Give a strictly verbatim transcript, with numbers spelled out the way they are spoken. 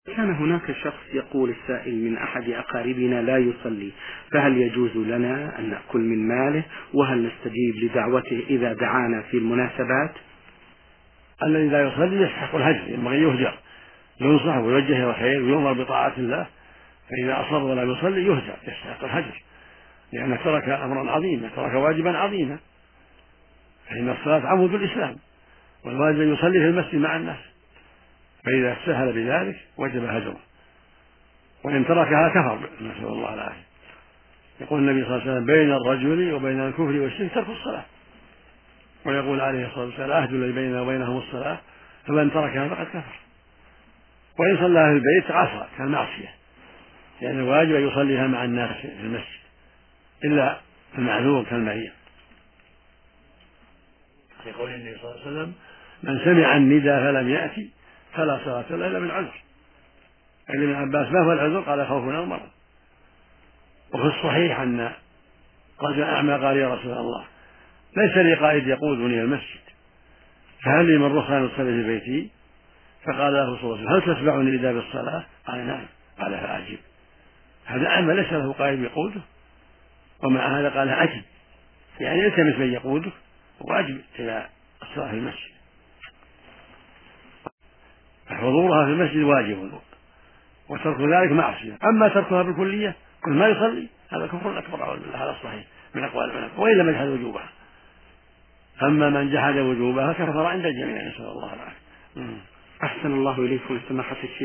كان هناك شخص يقول السائل من أحد أقاربنا لا يصلي، فهل يجوز لنا أن نأكل من ماله؟ وهل نستجيب لدعوته إذا دعانا في المناسبات؟ الذي لا يصلي يستحق الهجر، ينبغي يهجر، ينصح ويوجه الى الخير ويؤمر بطاعة الله، فإذا أصر ولا يصلي يهجر، يستحق الهجر، لأنه ترك أمرا عظيما، ترك واجبا عظيما، فإن الصلاة عمود الإسلام، والواجب أن يصلي في المسجد مع الناس، فإذا استسهل بذلك وجب هجره، وإن تركها كفر، نسأل الله العافية. يقول النبي صلى الله عليه وسلم: بين الرجل وبين الكفر والشرك ترك الصلاة. ويقول عليه الصلاة والسلام: العهد الذي بيننا وبينهم الصلاة، فمن تركها فقد كفر. وإن صلى في البيت عصى كالمعصية، لأن الواجب أن يصليها مع الناس في المسجد، إلا المعذور كالمريض. يقول النبي صلى الله عليه وسلم: من سمع النداء فلم يأتي فلا صلاة له إلا من عذر. عن ابن عباس: ما هو العذر؟ قال: خوفنا المرض. وفي الصحيح أن رجل أعمى قال: يا رسول الله، ليس لي قائد يقودني المسجد، فهل لي من رخصة أن أصلي في بيتي؟ فقال له رسول الله: هل تتبعني النداء بالصلاة؟ قال: نعم. قال: فأجب. هذا أعمى ليس له قائد يقوده، ومع هذا قال: أجب، يعني التمس من يقودك وأجب إلى الصلاة في المسجد. فحضورها في المسجد واجب، وترك ذلك معصية. أما تركها بالكلية كل ما يصلي هذا كفر أكبر، هذا الصحيح من أقوال العلماء، وإن لم يجحد وجوبها. أما من جحد وجوبها كفر عند الجميع، نسأل الله العافية. أحسن الله إليكم سماحة الشيخ.